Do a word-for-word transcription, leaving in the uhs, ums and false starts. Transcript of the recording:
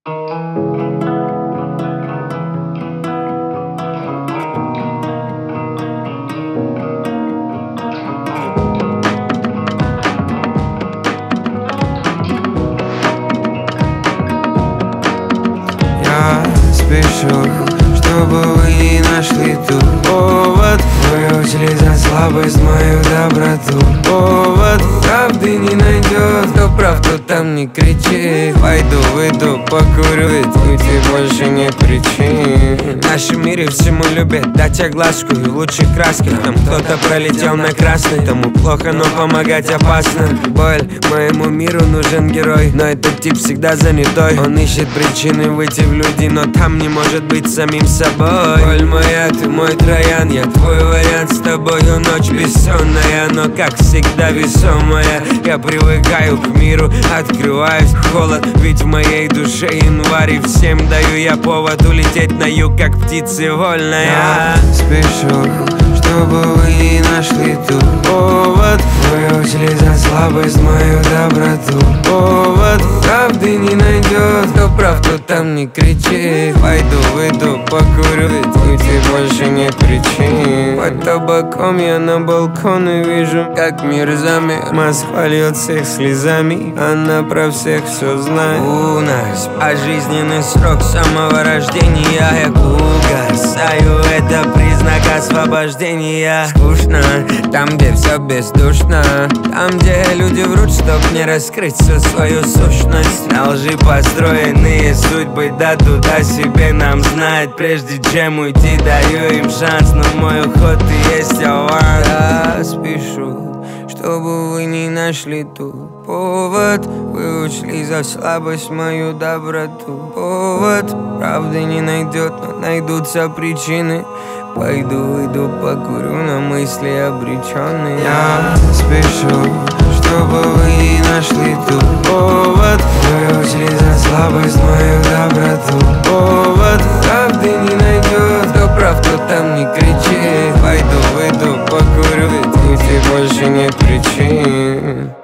Спешу, чтобы вы не нашли тут повод. Вы ушли за слабость, мою доброту. Повод правды не найдет, кто прав, кто там не кричит. Пойду, выйду, покурю, ведь уйти больше нет причин. В нашем мире всему любят дать огласку и в лучших красках. Там кто-то пролетел на красный, тому плохо, но помогать опасно. Боль, моему миру нужен герой, но этот тип всегда занятой. Он ищет причины выйти в люди, но там не может быть самим собой. Боль моя, ты мой троян, я твой вариант. С тобою ночь бессонная, но как всегда весомая. Я привыкаю к миру, открываюсь в холод, ведь в моей душе январь. И всем даю я повод улететь на юг, как птицы вольная. Я спешу, чтобы вы не нашли тут повод. Вы ушли за слабость, мою доброту. Повод правды не найдет, кто прав, кто там не кричит. Пойду, выйду, покурю, ведь уйти больше нет причин. Под табаком я на балкон и вижу, как мир замер. Москва льет всех слезами, она про всех все знает. У нас пожизненный срок самого рождения. Я угасаю, это признак освобождения. Скучно, там, где все бездушно, там, где люди врут, чтоб не раскрыть всю свою сущность. На лжи построенные судьбы, да туда себе нам знать. Прежде чем уйти, даю им шанс, но мой уход и есть аванс. Я спешу, чтобы вы не нашли тут повод. Вы ушли за слабость, мою доброту. Повод правды не найдет, но найдутся причины. Пойду, выйду, покурю, на мысли обреченные. Я спешу, чтобы вы не нашли тут повод. Вы ушли за слабость, мою доброту. Повод правды не найдет, кто прав, кто там не кричит. Пойду, выйду, покурю, ведь уйти больше нет причин.